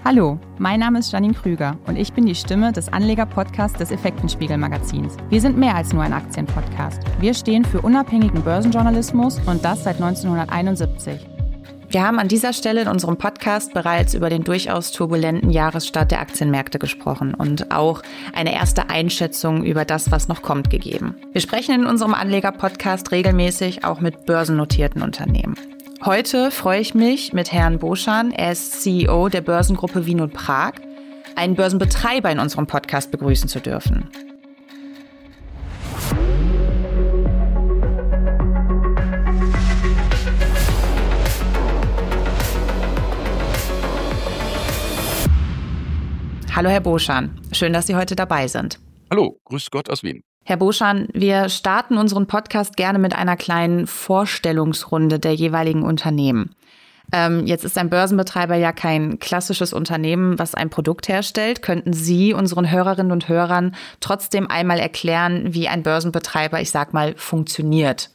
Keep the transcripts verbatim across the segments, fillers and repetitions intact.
Hallo, mein Name ist Janine Krüger und ich bin die Stimme des Anleger-Podcasts des Effektenspiegel-Magazins. Wir sind mehr als nur ein Aktienpodcast. Wir stehen für unabhängigen Börsenjournalismus und das seit neunzehnhunderteinundsiebzig. Wir haben an dieser Stelle in unserem Podcast bereits über den durchaus turbulenten Jahresstart der Aktienmärkte gesprochen und auch eine erste Einschätzung über das, was noch kommt, gegeben. Wir sprechen in unserem Anleger-Podcast regelmäßig auch mit börsennotierten Unternehmen. Heute freue ich mich mit Herrn Boschan, er ist C E O der Börsengruppe Wien und Prag, einen Börsenbetreiber in unserem Podcast begrüßen zu dürfen. Hallo Herr Boschan, schön, dass Sie heute dabei sind. Hallo, grüß Gott aus Wien. Herr Boschan, wir starten unseren Podcast gerne mit einer kleinen Vorstellungsrunde der jeweiligen Unternehmen. Ähm, jetzt ist ein Börsenbetreiber ja kein klassisches Unternehmen, was ein Produkt herstellt. Könnten Sie unseren Hörerinnen und Hörern trotzdem einmal erklären, wie ein Börsenbetreiber, ich sag mal, funktioniert?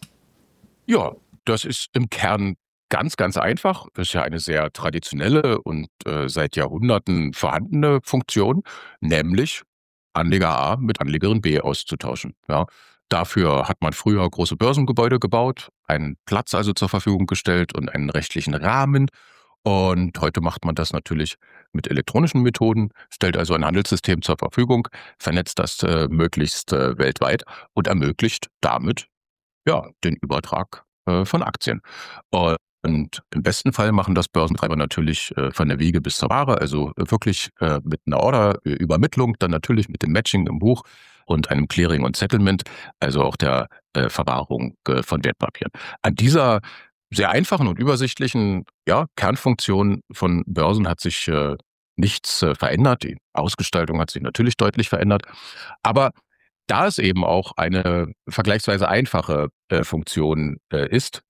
Ja, das ist im Kern ganz, ganz einfach. Das ist ja eine sehr traditionelle und äh, seit Jahrhunderten vorhandene Funktion, nämlich Anleger A mit Anlegerin B auszutauschen. Ja, dafür hat man früher große Börsengebäude gebaut, einen Platz also zur Verfügung gestellt und einen rechtlichen Rahmen. Und heute macht man das natürlich mit elektronischen Methoden, stellt also ein Handelssystem zur Verfügung, vernetzt das äh, möglichst äh, weltweit und ermöglicht damit ja den Übertrag äh, von Aktien. Und Und im besten Fall machen das Börsenbetreiber natürlich äh, von der Wiege bis zur Ware, also äh, wirklich äh, mit einer Orderübermittlung, dann natürlich mit dem Matching im Buch und einem Clearing und Settlement, also auch der äh, Verwahrung äh, von Wertpapieren. An dieser sehr einfachen und übersichtlichen ja, Kernfunktion von Börsen hat sich äh, nichts äh, verändert. Die Ausgestaltung hat sich natürlich deutlich verändert, aber da es eben auch eine vergleichsweise einfache äh, Funktion äh, ist,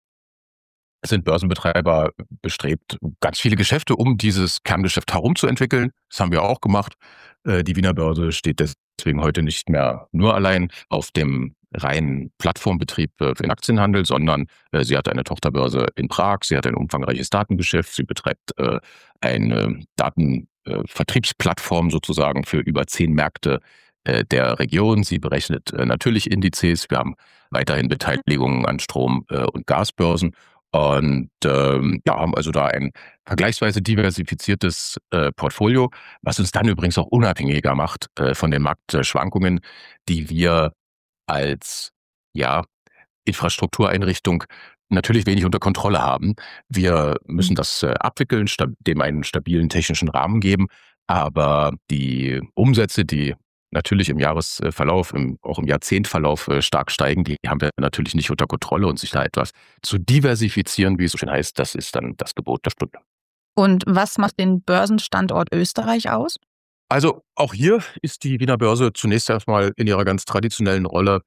sind Börsenbetreiber bestrebt, ganz viele Geschäfte um dieses Kerngeschäft herum zu entwickeln. Das haben wir auch gemacht. Die Wiener Börse steht deswegen heute nicht mehr nur allein auf dem reinen Plattformbetrieb für den Aktienhandel, sondern sie hat eine Tochterbörse in Prag, sie hat ein umfangreiches Datengeschäft, sie betreibt eine Datenvertriebsplattform sozusagen für über zehn Märkte der Region. Sie berechnet natürlich Indizes. Wir haben weiterhin Beteiligungen an Strom- und Gasbörsen. Und ähm, ja, haben also da ein vergleichsweise diversifiziertes äh, Portfolio, was uns dann übrigens auch unabhängiger macht äh, von den Marktschwankungen, die wir als ja Infrastruktureinrichtung natürlich wenig unter Kontrolle haben. Wir müssen das äh, abwickeln, stab- dem einen stabilen technischen Rahmen geben, aber die Umsätze, die natürlich im Jahresverlauf, im, auch im Jahrzehntverlauf äh, stark steigen, die haben wir natürlich nicht unter Kontrolle, und sich da etwas zu diversifizieren, wie es so schön heißt, das ist dann das Gebot der Stunde. Und was macht den Börsenstandort Österreich aus? Also auch hier ist die Wiener Börse zunächst erstmal in ihrer ganz traditionellen Rolle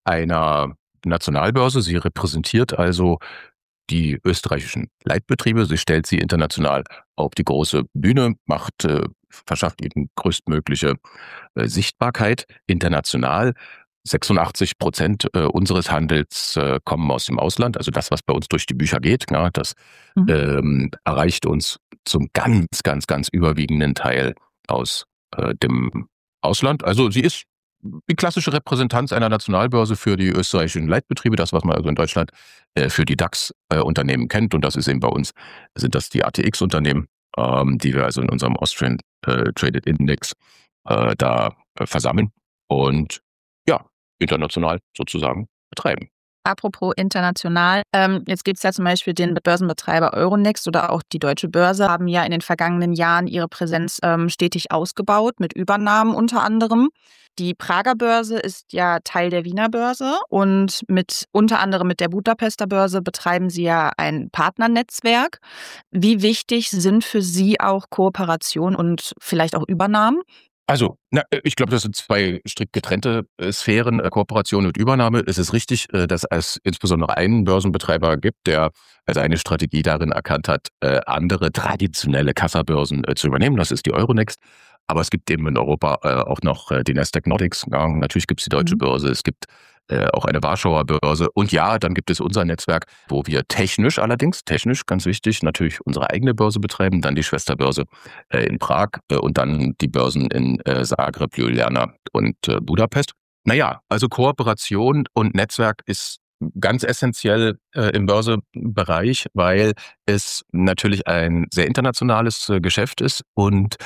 einer Nationalbörse. Sie repräsentiert also die österreichischen Leitbetriebe. Sie stellt sie international auf die große Bühne, macht, äh, verschafft ihnen größtmögliche äh, Sichtbarkeit international. sechsundachtzig Prozent äh, unseres Handels äh, kommen aus dem Ausland. Also das, was bei uns durch die Bücher geht, ja, das mhm. ähm, erreicht uns zum ganz, ganz, ganz überwiegenden Teil aus äh, dem Ausland. Also sie ist die klassische Repräsentanz einer Nationalbörse für die österreichischen Leitbetriebe, das, was man also in Deutschland äh, für die DAX-Unternehmen äh, kennt. Und das ist eben bei uns, sind das die A T X-Unternehmen, ähm, die wir also in unserem Austrian äh, Traded Index äh, da äh, versammeln und ja, international sozusagen betreiben. Apropos international, ähm, jetzt gibt es ja zum Beispiel den Börsenbetreiber Euronext oder auch die Deutsche Börse, haben ja in den vergangenen Jahren ihre Präsenz ähm, stetig ausgebaut, mit Übernahmen unter anderem. Die Prager Börse ist ja Teil der Wiener Börse und mit unter anderem mit der Budapester Börse betreiben sie ja ein Partnernetzwerk. Wie wichtig sind für Sie auch Kooperation und vielleicht auch Übernahmen? Also, na, ich glaube, das sind zwei strikt getrennte äh, Sphären, äh, Kooperation und Übernahme. Es ist richtig, äh, dass es insbesondere einen Börsenbetreiber gibt, der als eine Strategie darin erkannt hat, äh, andere traditionelle Kassabörsen äh, zu übernehmen. Das ist die Euronext. Aber es gibt eben in Europa äh, auch noch äh, die Nasdaq Nordics. Ja, natürlich gibt es die Deutsche mhm. Börse, es gibt äh, auch eine Warschauer Börse. Und ja, dann gibt es unser Netzwerk, wo wir technisch allerdings, technisch ganz wichtig, natürlich unsere eigene Börse betreiben, dann die Schwesterbörse äh, in Prag äh, und dann die Börsen in äh, Zagreb, Ljubljana und äh, Budapest. Naja, also Kooperation und Netzwerk ist ganz essentiell äh, im Börsebereich, weil es natürlich ein sehr internationales äh, Geschäft ist und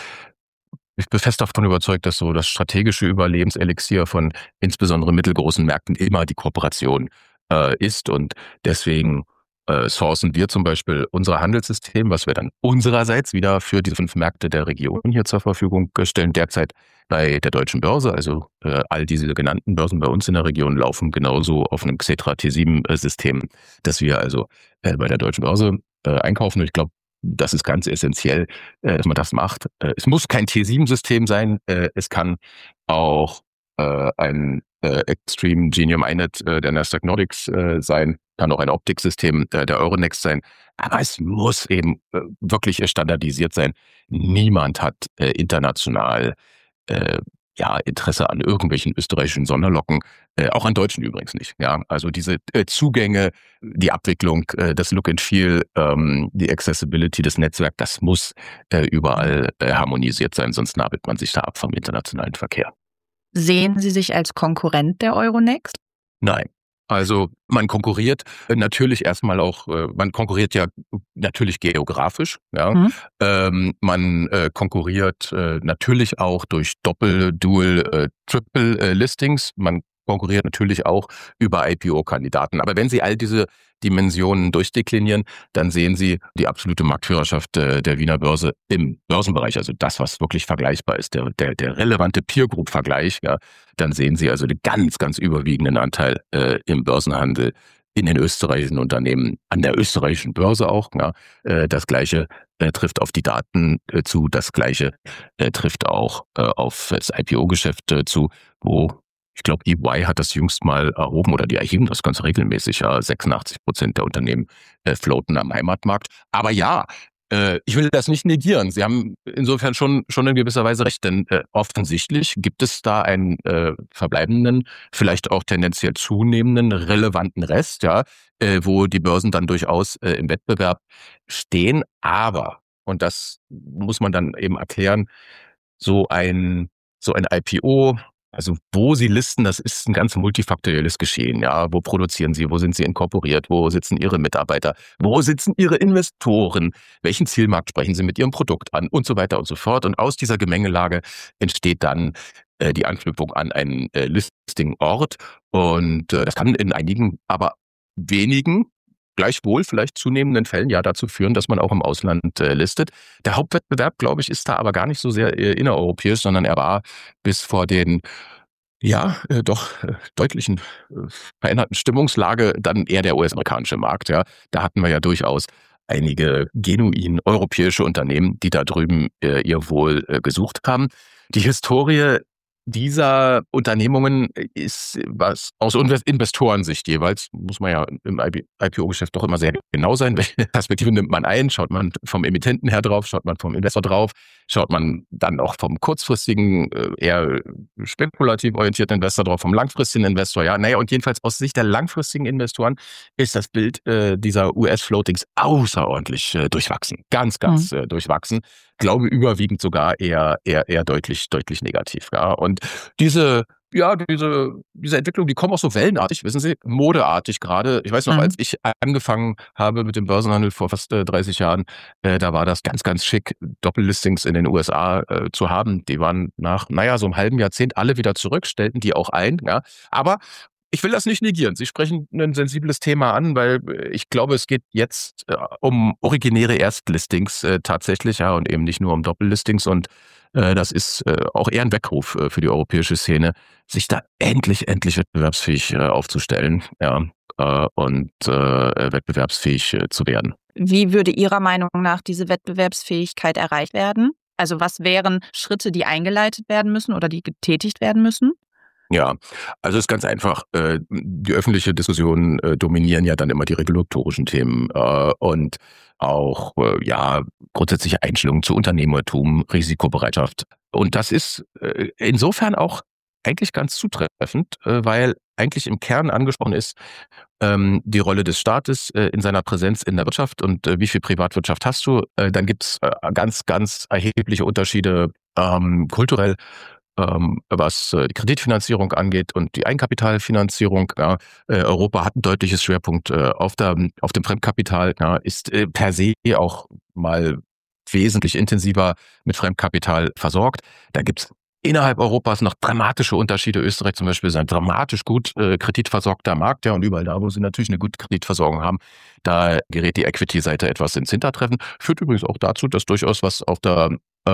ich bin fest davon überzeugt, dass so das strategische Überlebenselixier von insbesondere mittelgroßen Märkten immer die Kooperation äh, ist und deswegen äh, sourcen wir zum Beispiel unser Handelssystem, was wir dann unsererseits wieder für die fünf Märkte der Region hier zur Verfügung stellen, derzeit bei der Deutschen Börse. Also äh, all diese genannten Börsen bei uns in der Region laufen genauso auf einem Xetra T sieben System, dass wir also äh, bei der Deutschen Börse äh, einkaufen. Und ich glaube, das ist ganz essentiell, äh, dass man das macht. Äh, es muss kein T sieben System sein. Äh, es kann auch äh, ein äh, Extreme Genium Inet äh, der Nasdaq Nordics äh, sein, kann auch ein Optiksystem äh, der Euronext sein. Aber es muss eben äh, wirklich standardisiert sein. Niemand hat äh, international äh, ja, Interesse an irgendwelchen österreichischen Sonderlocken, äh, auch an deutschen übrigens nicht. Ja, also diese äh, Zugänge, die Abwicklung, äh, das Look and Feel, ähm, die Accessibility des Netzwerks, das muss äh, überall äh, harmonisiert sein, sonst nabelt man sich da ab vom internationalen Verkehr. Sehen Sie sich als Konkurrent der Euronext? Nein. Also man konkurriert natürlich erstmal auch, man konkurriert ja natürlich geografisch, ja. Mhm. Ähm, man äh, konkurriert äh, natürlich auch durch Doppel-, Dual-, äh, Triple-Listings. Man konkurriert natürlich auch über I P O-Kandidaten. Aber wenn Sie all diese Dimensionen durchdeklinieren, dann sehen Sie die absolute Marktführerschaft äh, der Wiener Börse im Börsenbereich, also das, was wirklich vergleichbar ist, der, der, der relevante Peer-Group-Vergleich. Ja, dann sehen Sie also den ganz, ganz überwiegenden Anteil äh, im Börsenhandel in den österreichischen Unternehmen, an der österreichischen Börse auch. Ja, äh, das Gleiche äh, trifft auf die Daten äh, zu, das Gleiche äh, trifft auch äh, auf das I P O-Geschäft äh, zu, wo ich glaube, E Y hat das jüngst mal erhoben oder die erheben das ganz regelmäßig. Ja, sechsundachtzig Prozent der Unternehmen äh, floaten am Heimatmarkt. Aber ja, äh, ich will das nicht negieren. Sie haben insofern schon schon in gewisser Weise recht, denn äh, offensichtlich gibt es da einen äh, verbleibenden, vielleicht auch tendenziell zunehmenden relevanten Rest, ja, äh, wo die Börsen dann durchaus äh, im Wettbewerb stehen. Aber, und das muss man dann eben erklären, so ein so ein I P O, also wo Sie listen, das ist ein ganz multifaktorielles Geschehen. Ja, wo produzieren Sie, wo sind Sie inkorporiert, wo sitzen Ihre Mitarbeiter, wo sitzen Ihre Investoren, welchen Zielmarkt sprechen Sie mit Ihrem Produkt an und so weiter und so fort. Und aus dieser Gemengelage entsteht dann äh, die Anknüpfung an einen äh, Listingort. Und äh, das kann in einigen, aber wenigen, gleichwohl vielleicht zunehmenden Fällen ja dazu führen, dass man auch im Ausland äh, listet. Der Hauptwettbewerb, glaube ich, ist da aber gar nicht so sehr äh, innereuropäisch, sondern er war bis vor den ja äh, doch äh, deutlichen äh, veränderten Stimmungslage dann eher der U S-amerikanische Markt. Ja, da hatten wir ja durchaus einige genuin europäische Unternehmen, die da drüben äh, ihr Wohl äh, gesucht haben. Die Historie dieser Unternehmungen ist, was aus Investorensicht jeweils, muss man ja im I P O-Geschäft doch immer sehr genau sein, welche Perspektive nimmt man ein, schaut man vom Emittenten her drauf, schaut man vom Investor drauf, schaut man dann auch vom kurzfristigen, eher spekulativ orientierten Investor drauf, vom langfristigen Investor, ja, naja, und jedenfalls aus Sicht der langfristigen Investoren ist das Bild äh, dieser U S-Floatings außerordentlich äh, durchwachsen, ganz, ganz mhm. äh, durchwachsen. Glaube überwiegend sogar eher eher eher deutlich deutlich negativ, ja. Und diese ja diese diese Entwicklung, die kommen auch so wellenartig, wissen Sie, modeartig gerade. Ich weiß noch, mhm. als ich angefangen habe mit dem Börsenhandel vor fast äh, dreißig Jahren, äh, da war das ganz ganz schick, Doppellistings in den U S A äh, zu haben. Die waren nach naja so einem halben Jahrzehnt alle wieder zurück, stellten die auch ein, ja. Aber ich will das nicht negieren. Sie sprechen ein sensibles Thema an, weil ich glaube, es geht jetzt äh, um originäre Erstlistings äh, tatsächlich, ja, und eben nicht nur um Doppellistings. Und äh, das ist äh, auch eher ein Weckruf äh, für die europäische Szene, sich da endlich, endlich wettbewerbsfähig äh, aufzustellen, ja, äh, und äh, wettbewerbsfähig äh, zu werden. Wie würde Ihrer Meinung nach diese Wettbewerbsfähigkeit erreicht werden? Also was wären Schritte, die eingeleitet werden müssen oder die getätigt werden müssen? Ja, also es ist ganz einfach. Äh, die öffentliche Diskussion äh, dominieren ja dann immer die regulatorischen Themen äh, und auch äh, ja grundsätzliche Einstellungen zu Unternehmertum, Risikobereitschaft. Und das ist äh, insofern auch eigentlich ganz zutreffend, äh, weil eigentlich im Kern angesprochen ist ähm, die Rolle des Staates äh, in seiner Präsenz in der Wirtschaft und äh, wie viel Privatwirtschaft hast du. Äh, dann gibt es äh, ganz, ganz erhebliche Unterschiede ähm, kulturell, ähm, was äh, die Kreditfinanzierung angeht und die Eigenkapitalfinanzierung. Ja. Äh, Europa hat ein deutliches Schwerpunkt äh, auf, der, auf dem Fremdkapital, ja, ist äh, per se auch mal wesentlich intensiver mit Fremdkapital versorgt. Da gibt's innerhalb Europas noch dramatische Unterschiede. Österreich zum Beispiel ist ein dramatisch gut äh, kreditversorgter Markt, ja, und überall da, wo sie natürlich eine gute Kreditversorgung haben, da gerät die Equity-Seite etwas ins Hintertreffen. Führt übrigens auch dazu, dass durchaus was auf der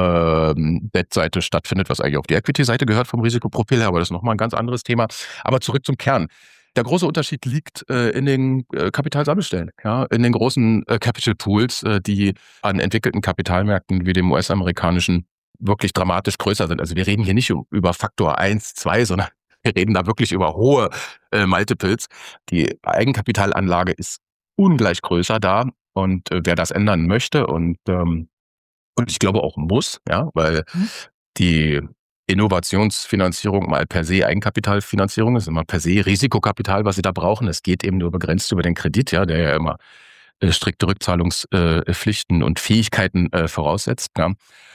ähm, Debt-Seite stattfindet, was eigentlich auf die Equity-Seite gehört vom Risikoprofil her, aber das ist nochmal ein ganz anderes Thema. Aber zurück zum Kern. Der große Unterschied liegt äh, in den äh, Kapitalsammelstellen, ja, in den großen äh, Capital Pools, äh, die an entwickelten Kapitalmärkten wie dem U S-amerikanischen wirklich dramatisch größer sind. Also wir reden hier nicht um, über Faktor eins, zwei, sondern wir reden da wirklich über hohe äh, Multiples. Die Eigenkapitalanlage ist ungleich größer da und äh, wer das ändern möchte und ähm, und ich glaube auch muss, ja, weil mhm. die Innovationsfinanzierung mal per se Eigenkapitalfinanzierung ist, immer per se Risikokapital, was sie da brauchen. Es geht eben nur begrenzt über den Kredit, ja, der ja immer äh, strikte Rückzahlungspflichten äh, und Fähigkeiten äh, voraussetzt. Ja.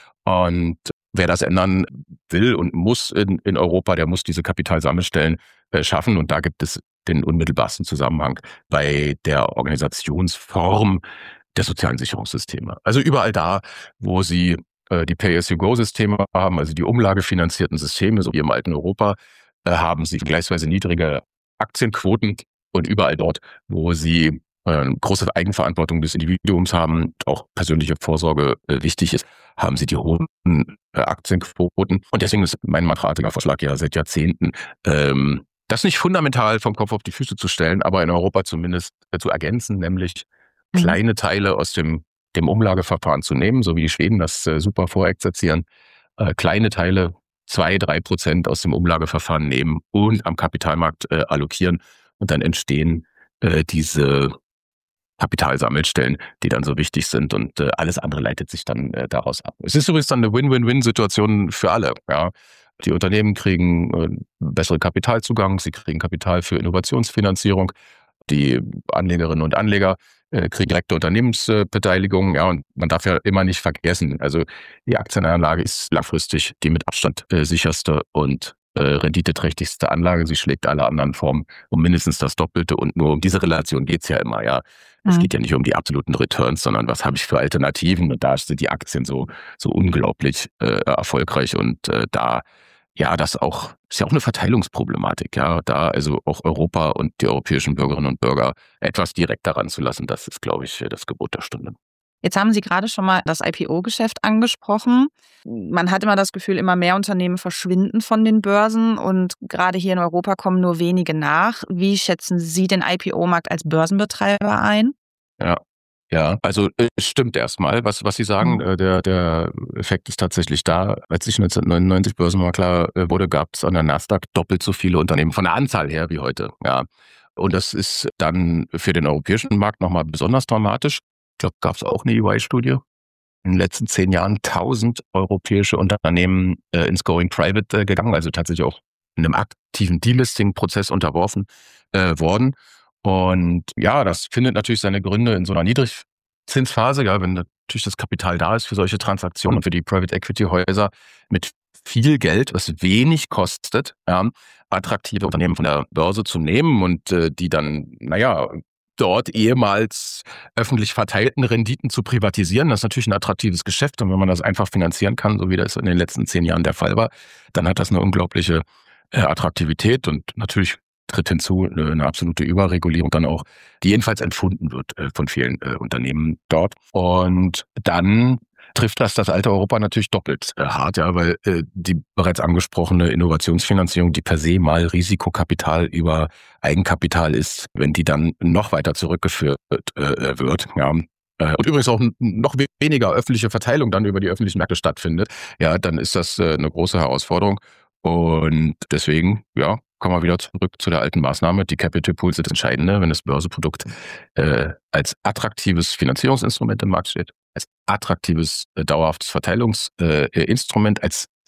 Und wer das ändern will und muss in, in Europa, der muss diese Kapitalsammelstellen äh, schaffen. Und da gibt es den unmittelbarsten Zusammenhang bei der Organisationsform der sozialen Sicherungssysteme. Also überall da, wo sie die Pay-as-you-go-Systeme haben, also die umlagefinanzierten Systeme, so wie im alten Europa, äh, haben sie vergleichsweise niedrige Aktienquoten und überall dort, wo sie äh, große Eigenverantwortung des Individuums haben, auch persönliche Vorsorge äh, wichtig ist, haben sie die hohen äh, Aktienquoten. Und deswegen ist mein mathematiker Vorschlag ja seit Jahrzehnten, ähm, das nicht fundamental vom Kopf auf die Füße zu stellen, aber in Europa zumindest äh, zu ergänzen, nämlich mhm. kleine Teile aus dem dem Umlageverfahren zu nehmen, so wie die Schweden das äh, super vorexerzieren, äh, kleine Teile, zwei, drei Prozent aus dem Umlageverfahren nehmen und am Kapitalmarkt äh, allokieren. Und dann entstehen äh, diese Kapitalsammelstellen, die dann so wichtig sind und äh, alles andere leitet sich dann äh, daraus ab. Es ist übrigens dann eine Win-Win-Win-Situation für alle. Ja. Die Unternehmen kriegen äh, bessere Kapitalzugang, sie kriegen Kapital für Innovationsfinanzierung, die Anlegerinnen und Anleger äh, kriegen direkte Unternehmensbeteiligung. Ja, und man darf ja immer nicht vergessen, also die Aktienanlage ist langfristig die mit Abstand äh, sicherste und äh, renditeträchtigste Anlage. Sie schlägt alle anderen Formen um mindestens das Doppelte und nur um diese Relation geht's ja immer. Ja, es mhm. geht ja nicht um die absoluten Returns, sondern was habe ich für Alternativen, und da sind die Aktien so so unglaublich äh, erfolgreich und äh, da ja, das auch ist ja auch eine Verteilungsproblematik, ja, da also auch Europa und die europäischen Bürgerinnen und Bürger etwas direkter ranzulassen, das ist, glaube ich, das Gebot der Stunde. Jetzt haben Sie gerade schon mal das I P O-Geschäft angesprochen. Man hat immer das Gefühl, immer mehr Unternehmen verschwinden von den Börsen und gerade hier in Europa kommen nur wenige nach. Wie schätzen Sie den I P O-Markt als Börsenbetreiber ein? Ja. Ja, also es stimmt erstmal, was was Sie sagen, mhm. der der Effekt ist tatsächlich da. Als ich neunzehnhundertneunundneunzig Börsenmakler wurde, gab es an der Nasdaq doppelt so viele Unternehmen von der Anzahl her wie heute. Ja, und das ist dann für den europäischen Markt nochmal besonders dramatisch. Ich glaube, gab es auch eine E Y-Studie. In den letzten zehn Jahren tausend europäische Unternehmen äh, ins Going Private äh, gegangen, also tatsächlich auch in einem aktiven Delisting-Prozess unterworfen äh, worden. Und ja, das findet natürlich seine Gründe in so einer Niedrigzinsphase, ja, wenn natürlich das Kapital da ist für solche Transaktionen und für die Private Equity Häuser mit viel Geld, was wenig kostet, ja, attraktive Unternehmen von der Börse zu nehmen und äh, die dann, naja, dort ehemals öffentlich verteilten Renditen zu privatisieren. Das ist natürlich ein attraktives Geschäft und wenn man das einfach finanzieren kann, so wie das in den letzten zehn Jahren der Fall war, dann hat das eine unglaubliche äh, Attraktivität und natürlich tritt hinzu eine, eine absolute Überregulierung dann auch, die jedenfalls empfunden wird äh, von vielen äh, Unternehmen dort. Und dann trifft das das alte Europa natürlich doppelt äh, hart, ja, weil äh, die bereits angesprochene Innovationsfinanzierung, die per se mal Risikokapital über Eigenkapital ist, wenn die dann noch weiter zurückgeführt äh, wird, ja, äh, und übrigens auch noch weniger öffentliche Verteilung dann über die öffentlichen Märkte stattfindet, ja, dann ist das äh, eine große Herausforderung. Und deswegen, ja, kommen wir wieder zurück zu der alten Maßnahme. Die Capital Pools sind das Entscheidende, wenn das Börseprodukt äh, als attraktives Finanzierungsinstrument im Markt steht, als attraktives, äh, dauerhaftes Verteilungsinstrument, äh, als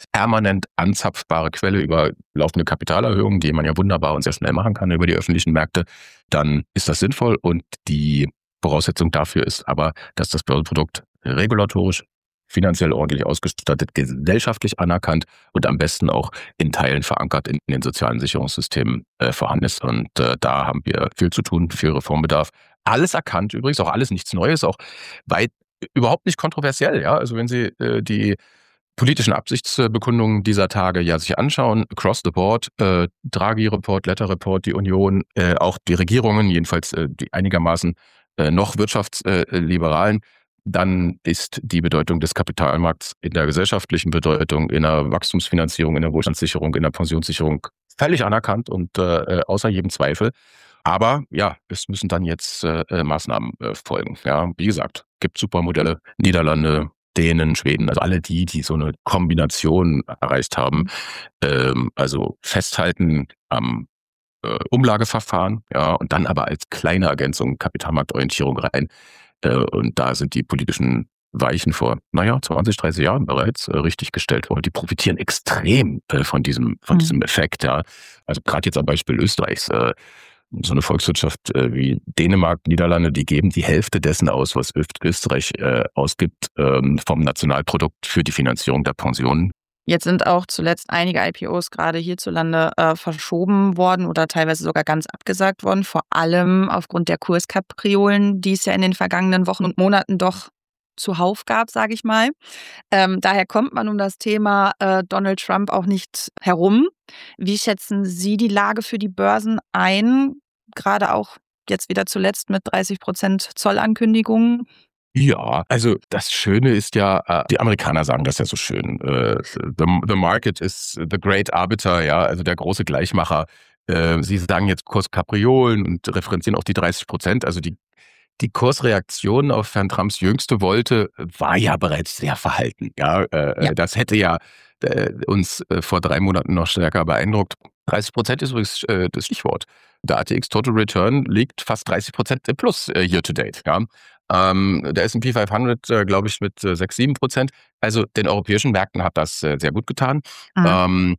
permanent anzapfbare Quelle über laufende Kapitalerhöhungen, die man ja wunderbar und sehr schnell machen kann über die öffentlichen Märkte, dann ist das sinnvoll. Und die Voraussetzung dafür ist aber, dass das Börsenprodukt regulatorisch, finanziell ordentlich ausgestattet, gesellschaftlich anerkannt und am besten auch in Teilen verankert in den sozialen Sicherungssystemen äh, vorhanden ist. Und äh, da haben wir viel zu tun, viel Reformbedarf. Alles erkannt übrigens, auch alles nichts Neues, auch weit überhaupt nicht kontroversiell. Ja, also wenn Sie äh, die politischen Absichtsbekundungen dieser Tage ja sich anschauen, across the board, äh, Draghi-Report, Letter-Report, die Union, äh, auch die Regierungen, jedenfalls äh, die einigermaßen äh, noch wirtschaftsliberalen, dann ist die Bedeutung des Kapitalmarkts in der gesellschaftlichen Bedeutung, in der Wachstumsfinanzierung, in der Wohlstandssicherung, in der Pensionssicherung völlig anerkannt und äh, außer jedem Zweifel. Aber ja, es müssen dann jetzt äh, Maßnahmen äh, folgen. Ja, wie gesagt, gibt super Modelle, Niederlande, Dänen, Schweden, also alle die, die so eine Kombination erreicht haben. Ähm, also festhalten am äh, Umlageverfahren, ja, und dann aber als kleine Ergänzung Kapitalmarktorientierung rein. Äh, und da sind die politischen Weichen vor, naja, zwanzig, dreißig Jahren bereits äh, richtig gestellt worden. Die profitieren extrem äh, von diesem, von mhm. diesem Effekt, ja. Also gerade jetzt am Beispiel Österreichs, äh, so eine Volkswirtschaft äh, wie Dänemark, Niederlande, die geben die Hälfte dessen aus, was Österreich äh, ausgibt, ähm, vom Nationalprodukt für die Finanzierung der Pensionen. Jetzt sind auch zuletzt einige I P Os gerade hierzulande äh, verschoben worden oder teilweise sogar ganz abgesagt worden, vor allem aufgrund der Kurskapriolen, die es ja in den vergangenen Wochen und Monaten doch zuhauf gab, sage ich mal. Ähm, daher kommt man um das Thema äh, Donald Trump auch nicht herum. Wie schätzen Sie die Lage für die Börsen ein? Gerade auch jetzt wieder zuletzt mit dreißig Prozent Zollankündigungen. Ja, also das Schöne ist ja, die Amerikaner sagen das ja so schön, the, the market is the great arbiter, ja, also der große Gleichmacher. Sie sagen jetzt Kurskapriolen und referenzieren auch die dreißig Prozent, also die Die Kursreaktion auf Herrn Trumps jüngste Wolte war ja bereits sehr verhalten. Ja, äh, ja. Das hätte ja äh, uns äh, vor drei Monaten noch stärker beeindruckt. dreißig Prozent ist übrigens äh, das Stichwort. Der A T X Total Return liegt fast dreißig Prozent im Plus äh, year to date. Ja. Ähm, der S and P fünfhundert, äh, glaube ich, mit äh, sechs, sieben Prozent. Also den europäischen Märkten hat das äh, sehr gut getan. Mhm. Ähm,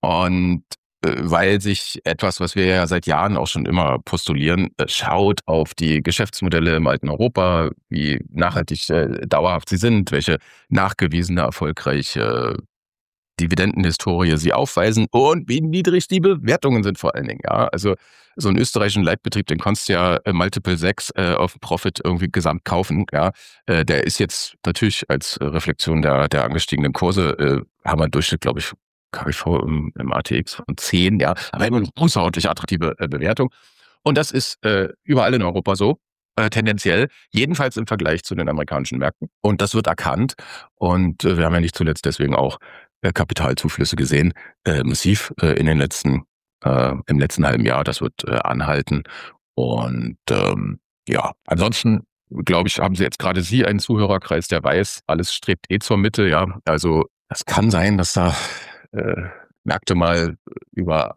und weil sich etwas, was wir ja seit Jahren auch schon immer postulieren, schaut auf die Geschäftsmodelle im alten Europa, wie nachhaltig äh, dauerhaft sie sind, welche nachgewiesene erfolgreiche Dividendenhistorie sie aufweisen und wie niedrig die Bewertungen sind vor allen Dingen. Ja, also so einen österreichischen Leitbetrieb, den konntest du ja äh, Multiple sechs äh, auf Profit irgendwie gesamt kaufen. Ja, äh, der ist jetzt natürlich als Reflexion der, der angestiegenen Kurse, äh, haben wir im Durchschnitt, glaube ich, K W V im, im A T X von zehn, ja, aber immer eine außerordentlich attraktive äh, Bewertung. Und das ist äh, überall in Europa so, äh, tendenziell, jedenfalls im Vergleich zu den amerikanischen Märkten. Und das wird erkannt. Und äh, wir haben ja nicht zuletzt deswegen auch äh, Kapitalzuflüsse gesehen, äh, massiv äh, in den letzten, äh, im letzten halben Jahr. Das wird äh, anhalten. Und ähm, ja, ansonsten glaube ich, haben Sie jetzt gerade Sie einen Zuhörerkreis, der weiß, alles strebt eh zur Mitte, ja. Also es kann sein, dass da Äh, Märkte mal über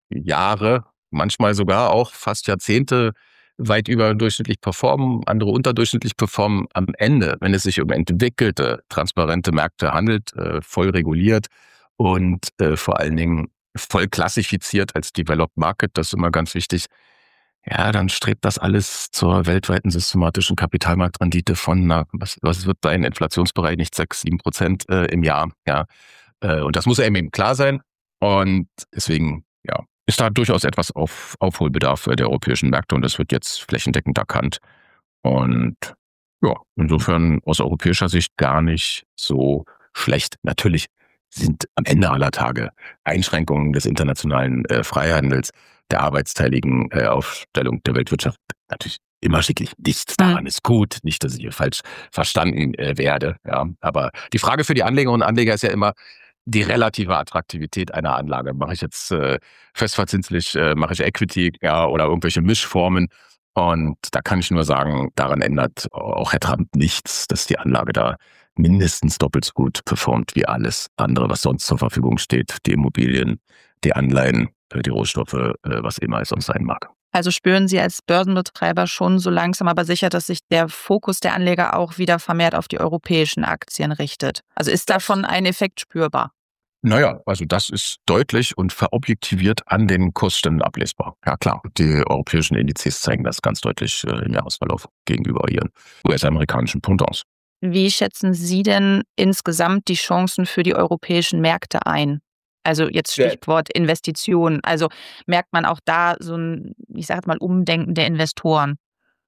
Jahre, manchmal sogar auch fast Jahrzehnte weit überdurchschnittlich performen, andere unterdurchschnittlich performen. Am Ende, wenn es sich um entwickelte, transparente Märkte handelt, äh, voll reguliert und äh, vor allen Dingen voll klassifiziert als Developed Market, das ist immer ganz wichtig, ja, dann strebt das alles zur weltweiten systematischen Kapitalmarktrendite von, na, was, was wird da in Inflationsbereich, nicht sechs, sieben Prozent äh, im Jahr, ja. Und das muss einem eben klar sein. Und deswegen, ja, ist da durchaus etwas auf Aufholbedarf der europäischen Märkte und das wird jetzt flächendeckend erkannt. Und ja, insofern aus europäischer Sicht gar nicht so schlecht. Natürlich sind am Ende aller Tage Einschränkungen des internationalen äh, Freihandels, der arbeitsteiligen äh, Aufstellung der Weltwirtschaft natürlich immer schicklich. Nichts daran ist gut. Nicht, dass ich hier falsch verstanden äh, werde. Ja. Aber die Frage für die Anlegerinnen und Anleger ist ja immer, die relative Attraktivität einer Anlage. Mache ich jetzt äh, festverzinslich, äh, mache ich Equity, ja, oder irgendwelche Mischformen. Und da kann ich nur sagen, daran ändert auch Herr Trump nichts, dass die Anlage da mindestens doppelt so gut performt wie alles andere, was sonst zur Verfügung steht. Die Immobilien, die Anleihen, die Rohstoffe, äh, was immer es sonst sein mag. Also spüren Sie als Börsenbetreiber schon so langsam aber sicher, dass sich der Fokus der Anleger auch wieder vermehrt auf die europäischen Aktien richtet? Also ist da schon ein Effekt spürbar? Naja, also das ist deutlich und verobjektiviert an den Kursständen ablesbar. Ja klar, die europäischen Indizes zeigen das ganz deutlich äh, im Jahresverlauf gegenüber ihren U S-amerikanischen Pendants. Wie schätzen Sie denn insgesamt die Chancen für die europäischen Märkte ein? Also jetzt Stichwort Investitionen. Also merkt man auch da so ein, ich sage mal, Umdenken der Investoren?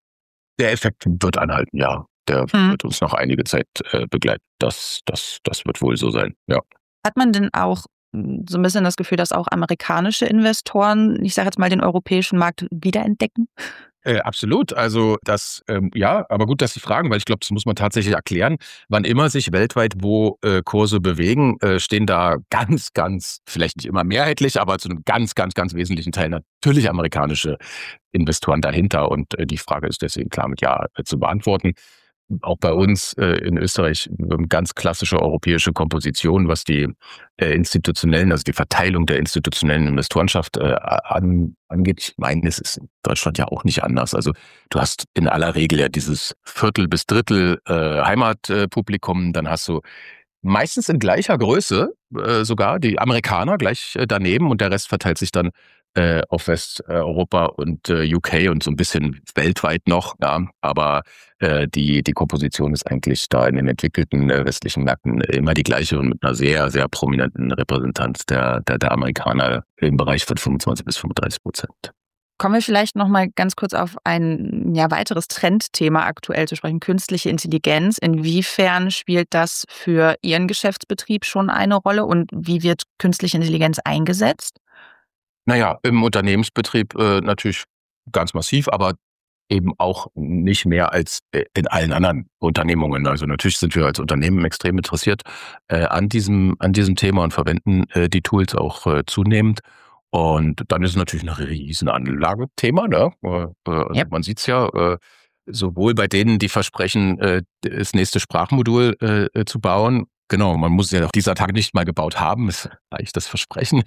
Der Effekt wird anhalten, ja. Der Hm. wird uns noch einige Zeit äh, begleiten. Das, das, das wird wohl so sein, ja. Hat man denn auch so ein bisschen das Gefühl, dass auch amerikanische Investoren, ich sage jetzt mal, den europäischen Markt wiederentdecken? Äh, absolut. Also das, ähm, ja, aber gut, dass Sie fragen, weil ich glaube, das muss man tatsächlich erklären. Wann immer sich weltweit wo äh, Kurse bewegen, äh, stehen da ganz, ganz, vielleicht nicht immer mehrheitlich, aber zu einem ganz, ganz, ganz wesentlichen Teil natürlich amerikanische Investoren dahinter. Und äh, die Frage ist deswegen klar mit Ja äh, zu beantworten. Auch bei uns äh, in Österreich eine ganz klassische europäische Komposition, was die äh, institutionellen, also die Verteilung der institutionellen Investorenschaft äh, an, angeht. Ich meine, es ist in Deutschland ja auch nicht anders. Also du hast in aller Regel ja dieses Viertel bis Drittel äh, Heimatpublikum, dann hast du meistens in gleicher Größe äh, sogar die Amerikaner gleich äh, daneben und der Rest verteilt sich dann äh, auf Westeuropa und äh, U K und so ein bisschen weltweit noch. Ja. Aber äh, die, die Komposition ist eigentlich da in den entwickelten äh, westlichen Märkten immer die gleiche und mit einer sehr, sehr prominenten Repräsentanz der, der, der Amerikaner im Bereich von fünfundzwanzig bis fünfunddreißig Prozent. Kommen wir vielleicht noch mal ganz kurz auf ein ja, weiteres Trendthema aktuell zu sprechen, künstliche Intelligenz. Inwiefern spielt das für Ihren Geschäftsbetrieb schon eine Rolle und wie wird künstliche Intelligenz eingesetzt? Naja, im Unternehmensbetrieb äh, natürlich ganz massiv, aber eben auch nicht mehr als äh, in allen anderen Unternehmungen. Also natürlich sind wir als Unternehmen extrem interessiert äh, an diesem an diesem Thema und verwenden äh, die Tools auch äh, zunehmend. Und dann ist es natürlich ein riesen Anlagethema, ne? Äh, also Ja. man sieht's ja, äh, sowohl bei denen, die versprechen, äh, das nächste Sprachmodul äh, zu bauen. Genau, man muss es ja auch dieser Tage nicht mal gebaut haben, ist eigentlich das Versprechen.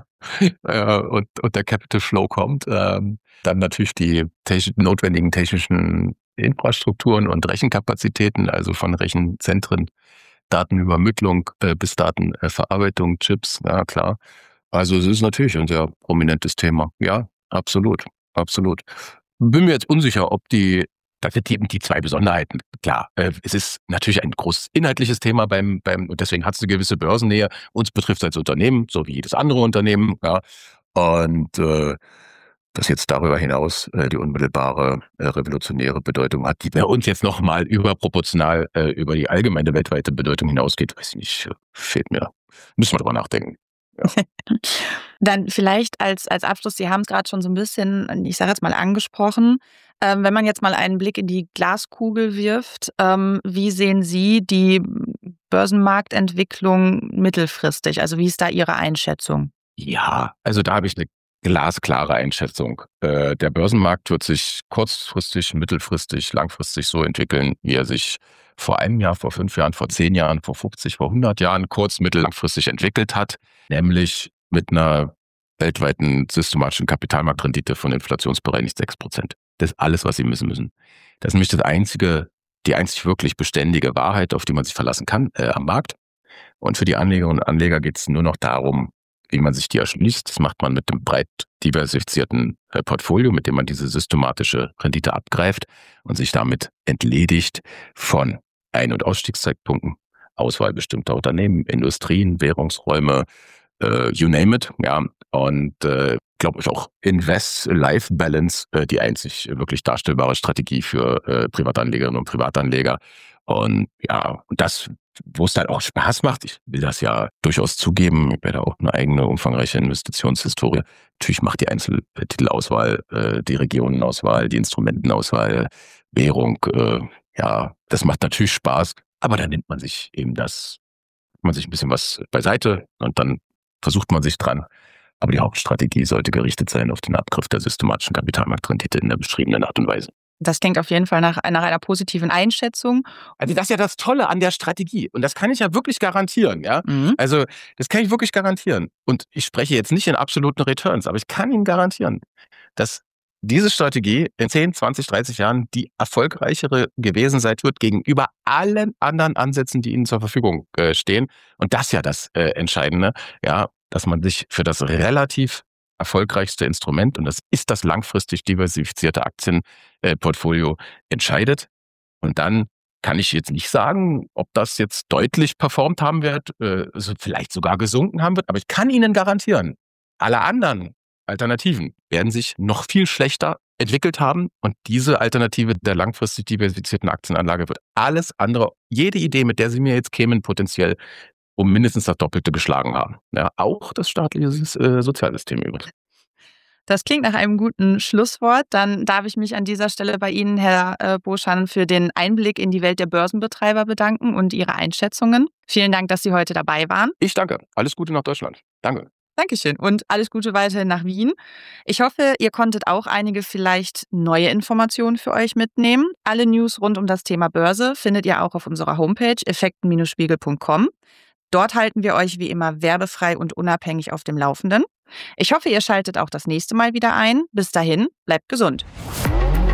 äh, und, und der Capital Flow kommt. Ähm, dann natürlich die techn- notwendigen technischen Infrastrukturen und Rechenkapazitäten, also von Rechenzentren, Datenübermittlung äh, bis Datenverarbeitung, Chips, ja klar. Also es ist natürlich ein sehr prominentes Thema. Ja, absolut, absolut. Bin mir jetzt unsicher, ob die, das sind eben die zwei Besonderheiten. Klar, äh, es ist natürlich ein großes inhaltliches Thema beim, beim, und deswegen hat es eine gewisse Börsennähe. Uns betrifft es als Unternehmen, so wie jedes andere Unternehmen, ja. Und äh, das jetzt darüber hinaus äh, die unmittelbare äh, revolutionäre Bedeutung hat, die bei uns jetzt nochmal überproportional äh, über die allgemeine weltweite Bedeutung hinausgeht, weiß ich nicht, äh, fehlt mir. Müssen wir drüber nachdenken. Ja. Dann vielleicht als, als Abschluss, Sie haben es gerade schon so ein bisschen, ich sage jetzt mal, angesprochen. Ähm, wenn man jetzt mal einen Blick in die Glaskugel wirft, ähm, wie sehen Sie die Börsenmarktentwicklung mittelfristig? Also wie ist da Ihre Einschätzung? Ja, also da habe ich eine glasklare Einschätzung. Äh, der Börsenmarkt wird sich kurzfristig, mittelfristig, langfristig so entwickeln, wie er sich vor einem Jahr, vor fünf Jahren, vor zehn Jahren, vor fünfzig, vor hundert Jahren kurz-, mittel-, langfristig entwickelt hat, nämlich mit einer weltweiten systematischen Kapitalmarktrendite von inflationsbereinigt sechs Prozent. Das ist alles, was Sie wissen müssen. Das ist nämlich das einzige, die einzig wirklich beständige Wahrheit, auf die man sich verlassen kann äh, am Markt. Und für die Anlegerinnen und Anleger geht es nur noch darum, wie man sich die erschließt. Das macht man mit dem breit diversifizierten äh, Portfolio, mit dem man diese systematische Rendite abgreift und sich damit entledigt von Ein- und Ausstiegszeitpunkten, Auswahl bestimmter Unternehmen, Industrien, Währungsräume, äh, you name it. Ja, und äh, glaube ich auch Invest-Life-Balance, äh, die einzig wirklich darstellbare Strategie für äh, Privatanlegerinnen und Privatanleger. Und ja, und das, wo es dann auch Spaß macht, ich will das ja durchaus zugeben, ich habe ja auch eine eigene umfangreiche Investitionshistorie. Natürlich macht die Einzeltitelauswahl, äh, die Regionenauswahl, die Instrumentenauswahl, Währung, äh, ja, das macht natürlich Spaß, aber dann nimmt man sich eben das, nimmt man sich ein bisschen was beiseite und dann versucht man sich dran. Aber die Hauptstrategie sollte gerichtet sein auf den Abgriff der systematischen Kapitalmarktrendite in der beschriebenen Art und Weise. Das klingt auf jeden Fall nach, nach einer positiven Einschätzung. Also das ist ja das Tolle an der Strategie. Und das kann ich ja wirklich garantieren. Ja? Mhm. Also das kann ich wirklich garantieren. Und ich spreche jetzt nicht in absoluten Returns, aber ich kann Ihnen garantieren, dass diese Strategie in zehn, zwanzig, dreißig Jahren die erfolgreichere gewesen sein wird gegenüber allen anderen Ansätzen, die Ihnen zur Verfügung äh, stehen. Und das ist ja das äh, Entscheidende, ja, dass man sich für das relativ erfolgreichste Instrument, und das ist das langfristig diversifizierte Aktienportfolio, äh, entscheidet. Und dann kann ich jetzt nicht sagen, ob das jetzt deutlich performt haben wird, äh, also vielleicht sogar gesunken haben wird, aber ich kann Ihnen garantieren, alle anderen Alternativen werden sich noch viel schlechter entwickelt haben, und diese Alternative der langfristig diversifizierten Aktienanlage wird alles andere, jede Idee, mit der Sie mir jetzt kämen, potenziell um mindestens das Doppelte geschlagen haben. Ja, auch das staatliche äh, Sozialsystem übrigens. Das klingt nach einem guten Schlusswort. Dann darf ich mich an dieser Stelle bei Ihnen, Herr äh, Boschan, für den Einblick in die Welt der Börsenbetreiber bedanken und Ihre Einschätzungen. Vielen Dank, dass Sie heute dabei waren. Ich danke. Alles Gute nach Deutschland. Danke. Dankeschön und alles Gute weiterhin nach Wien. Ich hoffe, ihr konntet auch einige vielleicht neue Informationen für euch mitnehmen. Alle News rund um das Thema Börse findet ihr auch auf unserer Homepage effekten Spiegel punkt com. Dort halten wir euch wie immer werbefrei und unabhängig auf dem Laufenden. Ich hoffe, ihr schaltet auch das nächste Mal wieder ein. Bis dahin, bleibt gesund.